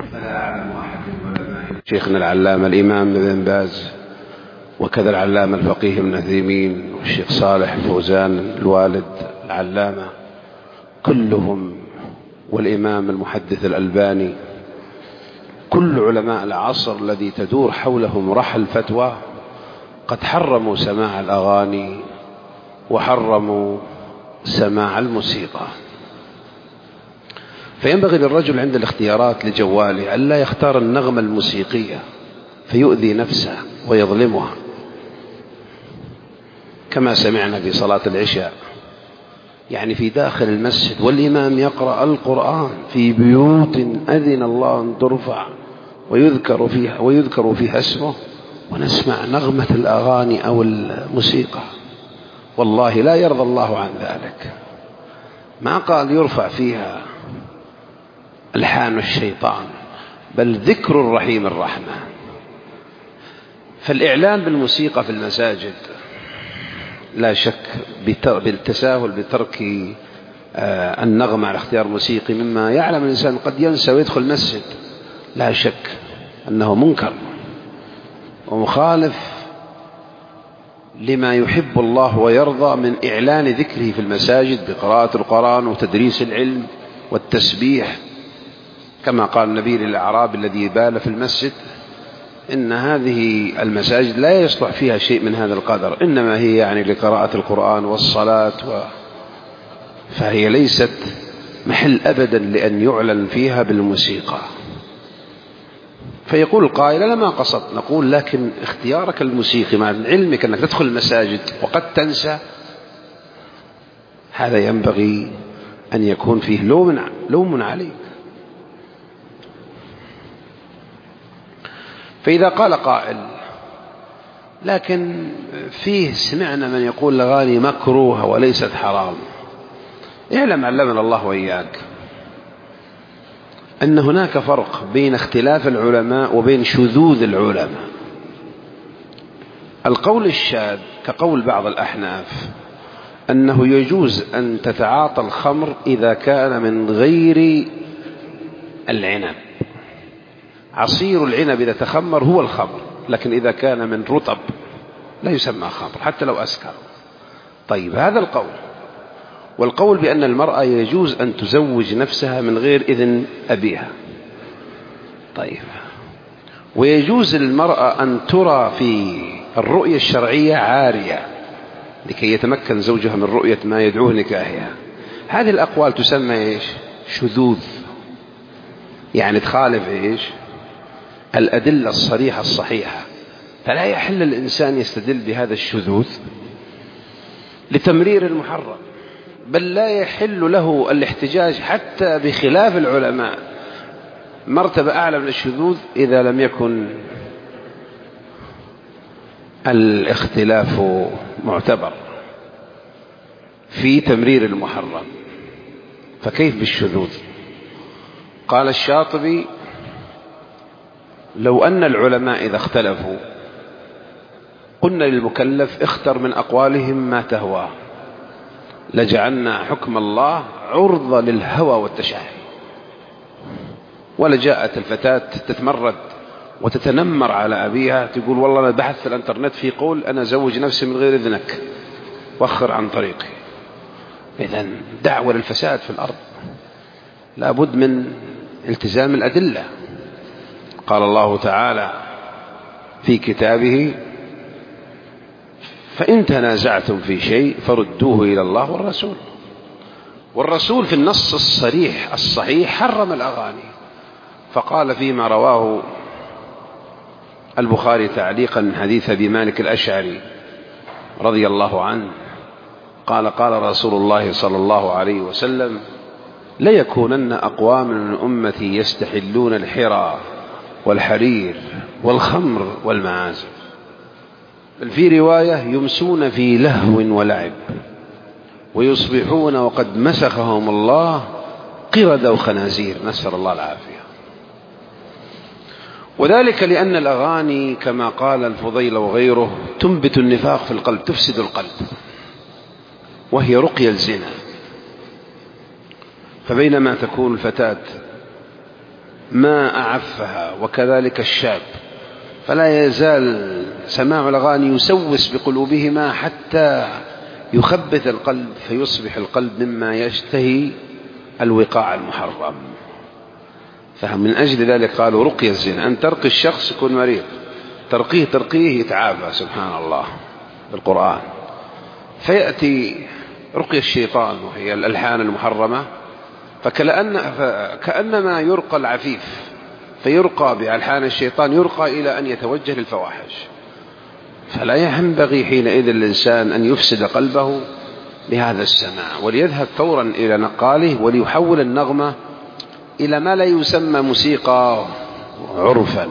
فلا أعلم أحد من علماء شيخنا العلامة الإمام ابن باز، وكذا العلامة الفقيه ابن عثيمين، والشيخ صالح الفوزان الوالد العلامة، كلهم، والإمام المحدث الألباني، كل علماء العصر الذي تدور حولهم رحى الفتوى قد حرموا سماع الأغاني وحرموا سماع الموسيقى. فينبغي للرجل عند الاختيارات لجواله ألا يختار النغمة الموسيقية فيؤذي نفسه ويظلمها، كما سمعنا في صلاة العشاء، يعني في داخل المسجد والإمام يقرأ القرآن في بيوت أذن الله أن ترفع ويذكر فيها اسمه، ونسمع نغمة الأغاني أو الموسيقى. والله لا يرضى الله عن ذلك. ما قال يرفع فيها ألحان الشيطان، بل ذكر الرحيم الرحمن. فالإعلان بالموسيقى في المساجد لا شك بالتساهل بترك النغمة على اختيار موسيقي مما يعلم الإنسان قد ينسى ويدخل المسجد، لا شك أنه منكر ومخالف لما يحب الله ويرضى من إعلان ذكره في المساجد بقراءة القرآن وتدريس العلم والتسبيح، كما قال النبي للأعرابي الذي بال في المسجد إن هذه المساجد لا يصلح فيها شيء من هذا القدر، إنما هي يعني لقراءة القرآن والصلاة فهي ليست محل أبدا لأن يعلن فيها بالموسيقى. فيقول القائل أنا ما قصدت، نقول لكن اختيارك الموسيقى مع علمك أنك تدخل المساجد وقد تنسى، هذا ينبغي أن يكون فيه لوم عليك. فإذا قال قائل لكن فيه سمعنا من يقول الأغاني مكروهة وليست حرام، اعلم علمنا الله وإياك أن هناك فرق بين اختلاف العلماء وبين شذوذ العلماء. القول الشاذ كقول بعض الأحناف أنه يجوز أن تتعاطى الخمر إذا كان من غير العنب، عصير العنب إذا تخمر هو الخمر، لكن إذا كان من رطب لا يسمى خمر حتى لو أسكر. طيب هذا القول. والقول بأن المرأة يجوز أن تزوج نفسها من غير إذن أبيها. طيب ويجوز للمرأة أن ترى في الرؤية الشرعية عارية لكي يتمكن زوجها من رؤية ما يدعوه نكاحها. هذه الأقوال تسمى إيش؟ شذوذ، يعني تخالف إيش؟ الأدلة الصريحة الصحيحة. فلا يحل الإنسان يستدل بهذا الشذوذ لتمرير المحرم، بل لا يحل له الاحتجاج حتى بخلاف العلماء مرتبة أعلى من الشذوذ إذا لم يكن الاختلاف معتبر في تمرير المحرم، فكيف بالشذوذ؟ قال الشاطبي لو أن العلماء إذا اختلفوا قلنا للمكلف اختر من أقوالهم ما تهواه لجعلنا حكم الله عرضة للهوى والتشهي. ولجاءت الفتاة تتمرد وتتنمر على أبيها تقول والله أنا بحثت في الانترنت في قول أنا زوج نفسي من غير إذنك وأخر عن طريقي. إذن دعوة للفساد في الأرض، لا بد من التزام الأدلة. قال الله تعالى في كتابه فإن تنازعتم في شيء فردوه إلى الله والرسول. والرسول في النص الصريح الصحيح حرم الأغاني، فقال فيما رواه البخاري تعليقا من حديث أبي مالك الأشعري رضي الله عنه قال قال رسول الله صلى الله عليه وسلم ليكونن أقوام من أمتي يستحلون الحرى والحرير والخمر والمعازف، بل في رواية يمسون في لهو ولعب ويصبحون وقد مسخهم الله قردة وخنازير، نسأل الله العافية. وذلك لأن الأغاني كما قال الفضيل وغيره تنبت النفاق في القلب، تفسد القلب، وهي رقية الزنا. فبينما تكون الفتاة ما أعفها، وكذلك الشاب، فلا يزال سماع الأغاني يسوس بقلوبهما حتى يخبث القلب، فيصبح القلب مما يشتهي الوقاع المحرم. فمن أجل ذلك قالوا رقي الزنا، أن ترقي الشخص يكون مريض، ترقيه يتعافى سبحان الله بالقرآن. فيأتي رقي الشيطان وهي الألحان المحرمة، فكأنما يرقى العفيف، فيرقى بألحان الشيطان، يرقى إلى أن يتوجه للفواحش. فلا ينبغي حينئذ الإنسان أن يفسد قلبه بهذا السماع، وليذهب فورا إلى نقاله وليحول النغمة إلى ما لا يسمى موسيقى عرفا.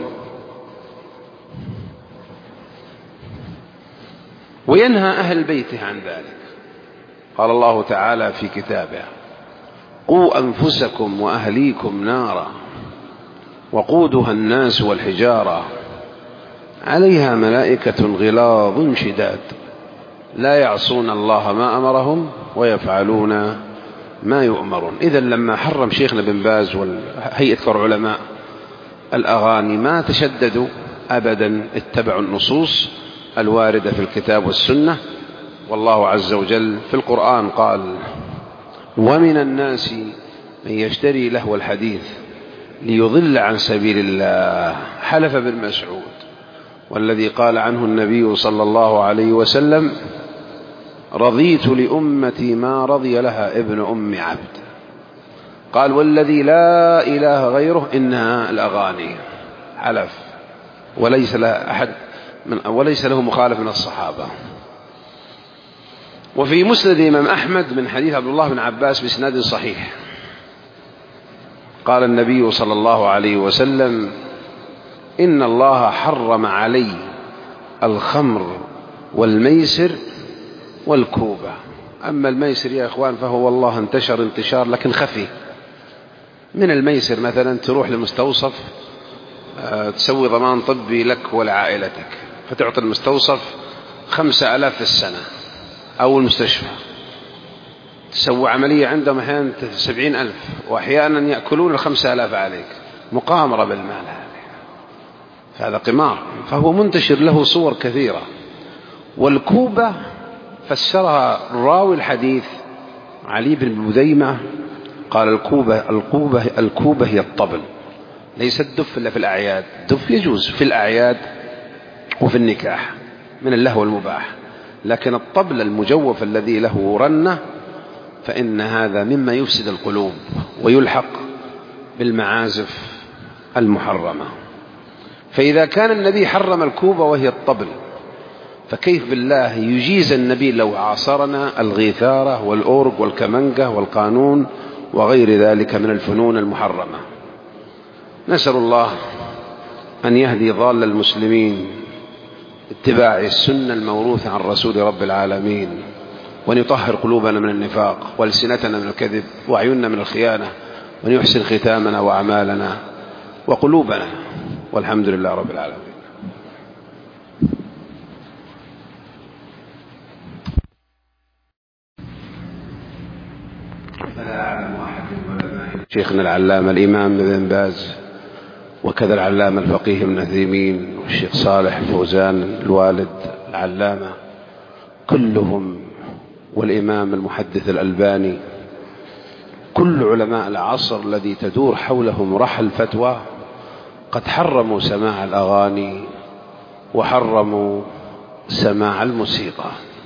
وينهى أهل بيته عن ذلك. قال الله تعالى في كتابه: قوا أنفسكم وأهليكم نارا وقودها الناس والحجارة عليها ملائكة غلاظ شداد لا يعصون الله ما أمرهم ويفعلون ما يؤمرون. إذن لما حرم شيخنا بن باز وهيئة كبار العلماء الأغاني ما تشددوا أبدا، اتبعوا النصوص الواردة في الكتاب والسنة. والله عز وجل في القرآن قال: ومن الناس من يشتري لهو الحديث ليضل عن سبيل الله. حلف بن مسعود والذي قال عنه النبي صلى الله عليه وسلم: رضيت لأمتي ما رضي لها ابن أم عبد. قال: والذي لا إله غيره إنها الأغاني. حلف وليس له مخالف من الصحابة. وفي مسند الإمام أحمد من حديث عبد الله بن عباس بإسناد صحيح قال النبي صلى الله عليه وسلم: إن الله حرم علي الخمر والميسر والكوبة. أما الميسر يا إخوان فهو والله انتشر انتشار لكن خفي. من الميسر مثلا تروح لمستوصف تسوي ضمان طبي لك ولعائلتك، فتعطي المستوصف 5,000 في السنة أو المستشفى، تسوي عملية عندهم أحيانا 70,000، وأحيانا يأكلون 5,000 عليك. مقامرة بالمال، هذا قمار، فهو منتشر له صور كثيرة. والكوبة فسرها راوي الحديث علي بن بديمة قال: الكوبة هي الطبل، ليس الدف إلا في الأعياد. الدف يجوز في الأعياد وفي النكاح من اللهو المباح، لكن الطبل المجوف الذي له رنة فإن هذا مما يفسد القلوب ويلحق بالمعازف المحرمة. فإذا كان النبي حرم الكوبة وهي الطبل، فكيف بالله يجيز النبي لو عاصرنا الغيثارة والأورج والكمنجة والقانون وغير ذلك من الفنون المحرمة. نسأل الله أن يهدي ضال المسلمين اتباع السنة الموروثة عن رسول رب العالمين، وأن يطهر قلوبنا من النفاق وألسنتنا من الكذب وأعيننا من الخيانة، وأن يحسن ختامنا وأعمالنا وقلوبنا، والحمد لله رب العالمين. فلا أعلم أحد من علماء شيخنا العلامة الإمام ابن باز، وكذا العلامة الفقيه ابن عثيمين، والشيخ صالح الفوزان الوالد العلامة، كلهم، والإمام المحدث الألباني، كل علماء العصر الذي تدور حولهم رحل فتوى قد حرموا سماع الأغاني وحرموا سماع الموسيقى.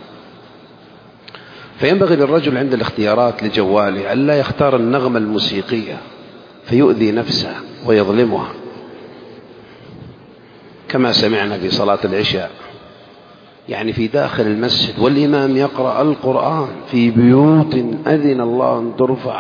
فينبغي للرجل عند الاختيارات لجواله ألا يختار النغمة الموسيقية فيؤذي نفسه ويظلمها، كما سمعنا في صلاة العشاء، يعني في داخل المسجد والإمام يقرأ القرآن في بيوت أذن الله أن ترفع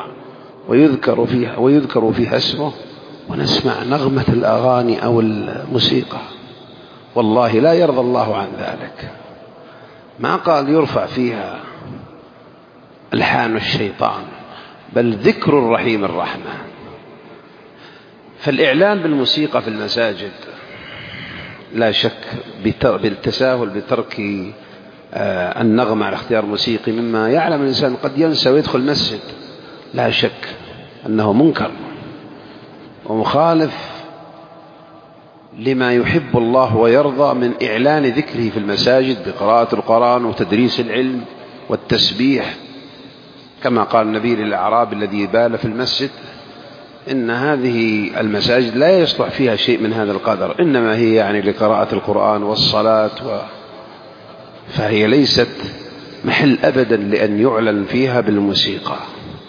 ويذكر فيها اسمه، ونسمع نغمة الأغاني أو الموسيقى. والله لا يرضى الله عن ذلك. ما قال يرفع فيها ألحان الشيطان، بل ذكر الرحيم الرحمن. فالإعلان بالموسيقى في المساجد لا شك بالتساهل بترك النغمة على اختيار موسيقي، مما يعلم الإنسان قد ينسى ويدخل المسجد، لا شك أنه منكر. ومخالف لما يحب الله ويرضى من إعلان ذكره في المساجد بقراءة القرآن وتدريس العلم والتسبيح، كما قال النبي للأعرابي الذي بال في المسجد: إن هذه المساجد لا يصلح فيها شيء من هذا القدر، إنما هي يعني لقراءة القرآن والصلاة فهي ليست محل أبدا لأن يعلن فيها بالموسيقى.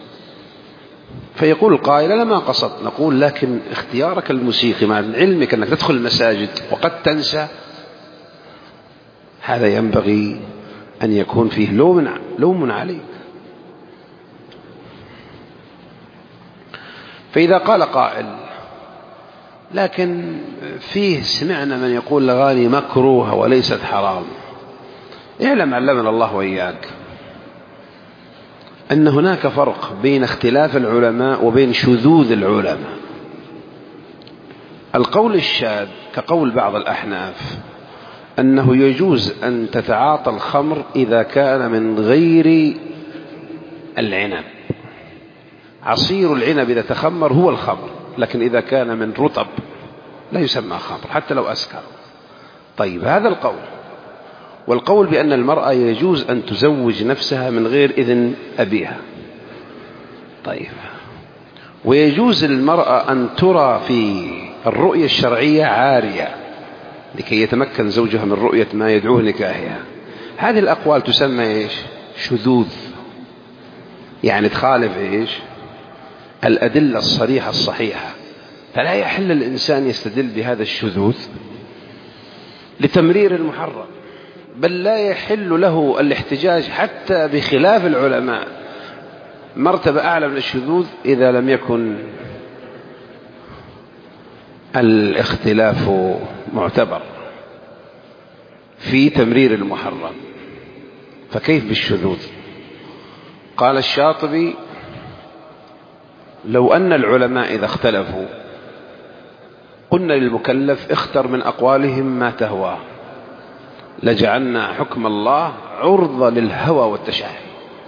فيقول القائل: أنا ما قصدت. نقول: لكن اختيارك الموسيقي مع علمك أنك تدخل المساجد وقد تنسى، هذا ينبغي أن يكون فيه لوم عليك. فإذا قال قائل: لكن فيه سمعنا من يقول الأغاني مكروهة وليست حرام، اعلم علمنا الله وإياك أن هناك فرق بين اختلاف العلماء وبين شذوذ العلماء. القول الشاذ كقول بعض الأحناف أنه يجوز أن تتعاطى الخمر إذا كان من غير العنب. عصير العنب إذا تخمر هو الخمر، لكن إذا كان من رطب لا يسمى خمر حتى لو أسكر. طيب، هذا القول. والقول بأن المرأة يجوز أن تزوج نفسها من غير إذن أبيها. طيب، ويجوز للمرأة أن ترى في الرؤية الشرعية عارية لكي يتمكن زوجها من رؤية ما يدعوه نكاحها. هذه الأقوال تسمى إيش؟ شذوذ، يعني تخالف إيش؟ الأدلة الصريحة الصحيحة. فلا يحل الإنسان يستدل بهذا الشذوذ لتمرير المحرم، بل لا يحل له الاحتجاج حتى بخلاف العلماء مرتبة أعلى من الشذوذ إذا لم يكن الاختلاف معتبر في تمرير المحرم، فكيف بالشذوذ؟ قال الشاطبي: لو أن العلماء إذا اختلفوا قلنا للمكلف اختر من أقوالهم ما تهواه، لجعلنا حكم الله عرضة للهوى والتشهي.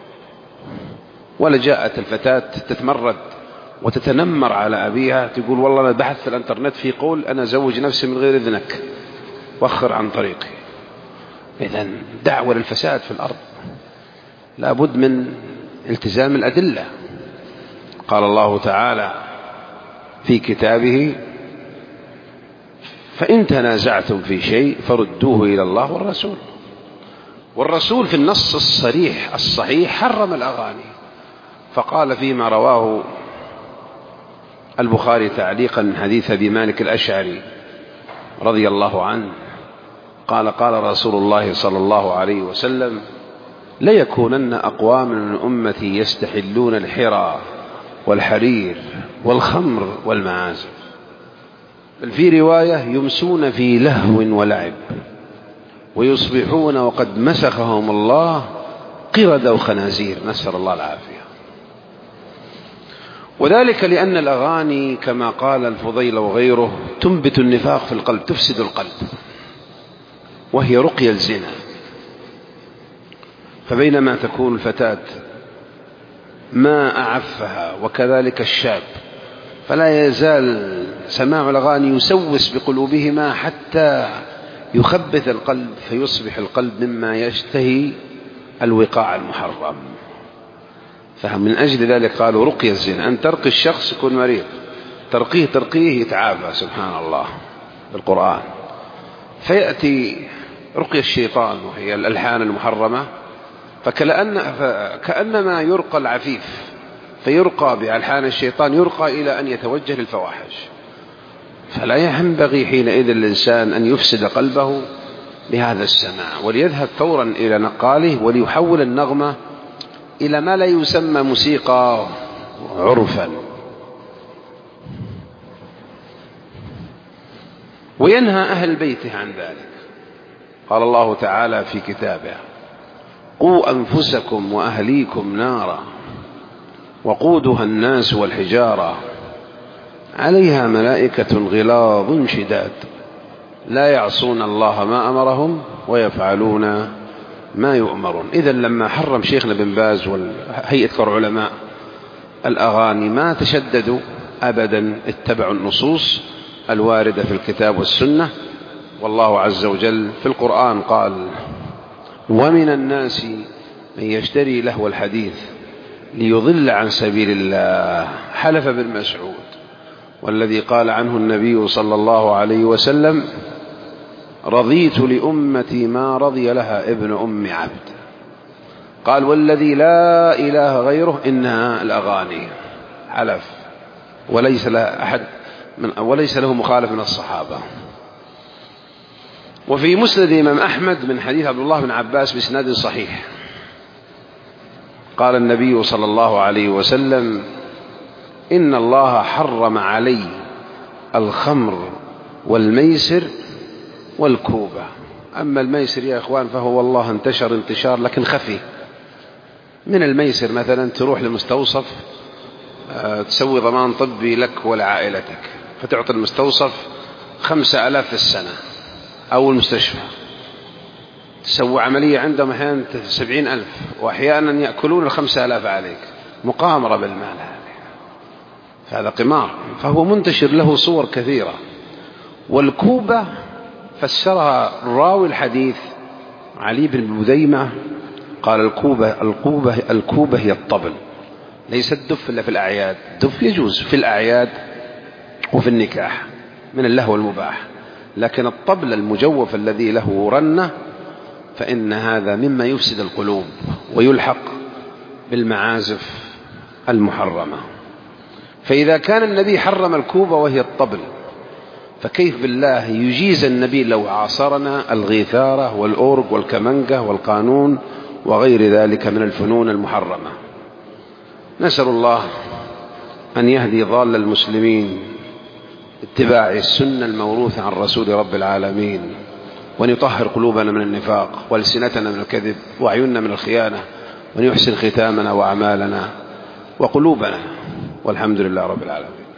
ولجاءت الفتاة تتمرد وتتنمر على أبيها، تقول: والله أنا بحثت في الانترنت في قول أنا زوج نفسي من غير إذنك وأخر عن طريقي. إذن دعوة للفساد في الأرض، لا بد من التزام الأدلة. قال الله تعالى في كتابه: فإن تنازعتم في شيء فردوه إلى الله والرسول. والرسول في النص الصريح الصحيح حرم الأغاني، فقال فيما رواه البخاري تعليقا من حديث أبي مالك الأشعري رضي الله عنه قال: قال رسول الله صلى الله عليه وسلم: ليكونن أقوام من أمتي يستحلون الحرى والحرير والخمر والمعازف. بل في رواية: يمسون في لهو ولعب ويصبحون وقد مسخهم الله قردة وخنازير، نسأل الله العافية. وذلك لأن الأغاني كما قال الفضيل وغيره تنبت النفاق في القلب، تفسد القلب، وهي رقية الزنا. فبينما تكون الفتاة ما أعفها وكذلك الشاب، فلا يزال سماع الأغاني يسوس بقلوبهما حتى يخبث القلب، فيصبح القلب مما يشتهي الوقاع المحرم. فمن أجل ذلك قالوا رقية الزنا، أن ترقي الشخص يكون مريض، ترقيه يتعافى سبحان الله بالقرآن. فيأتي رقية الشيطان وهي الألحان المحرمة، فكأنما يرقى العفيف، فيرقى بألحان الشيطان، يرقى إلى أن يتوجه للفواحش. فلا ينبغي حينئذ الإنسان أن يفسد قلبه بهذا السماع، وليذهب فورا إلى نقاله وليحول النغمة إلى ما لا يسمى موسيقى عرفا. وينهى أهل بيته عن ذلك. قال الله تعالى في كتابه: قوا أنفسكم وأهليكم نارا وقودها الناس والحجارة عليها ملائكة غلاظ شداد لا يعصون الله ما أمرهم ويفعلون ما يؤمرون. إذن لما حرم شيخنا بن باز وهيئة علماء الأغاني ما تشددوا أبدا، اتبعوا النصوص الواردة في الكتاب والسنة. والله عز وجل في القرآن قال: ومن الناس من يشتري لهو الحديث ليضل عن سبيل الله. حلف بن مسعود والذي قال عنه النبي صلى الله عليه وسلم: رضيت لأمتي ما رضي لها ابن أم عبد. قال: والذي لا إله غيره إنها الأغاني. حلف، وليس له مخالف من الصحابة. وفي مسند الإمام أحمد من حديث عبد الله بن عباس بإسناد صحيح قال النبي صلى الله عليه وسلم: إن الله حرم علي الخمر والميسر والكوبة. أما الميسر يا إخوان فهو والله انتشر انتشار لكن خفي. من الميسر مثلا تروح لمستوصف تسوي ضمان طبي لك ولعائلتك، فتعطي المستوصف 5000 في السنة، أو المستشفى تسوي عملية عندهم أحيانا 70,000، وأحيانا يأكلون 5000 عليك. مقامرة بالمال هذا قمار، فهو منتشر له صور كثيرة. والكوبة فسرها راوي الحديث علي بن بديمة قال: الكوبة هي الطبل، ليس الدف إلا في الأعياد. الدف يجوز في الأعياد وفي النكاح من اللهو المباح، لكن الطبل المجوف الذي له رنة فإن هذا مما يفسد القلوب ويلحق بالمعازف المحرمة. فإذا كان النبي حرم الكوبة وهي الطبل، فكيف بالله يجيز النبي لو عاصرنا الغيثارة والأورج والكمنجة والقانون وغير ذلك من الفنون المحرمة؟ نسأل الله أن يهدي ضال المسلمين اتباع السنة الموروثة عن رسول رب العالمين، وأن يطهر قلوبنا من النفاق وألسنتنا من الكذب وأعيننا من الخيانة، وأن يحسن ختامنا وأعمالنا وقلوبنا، والحمد لله رب العالمين.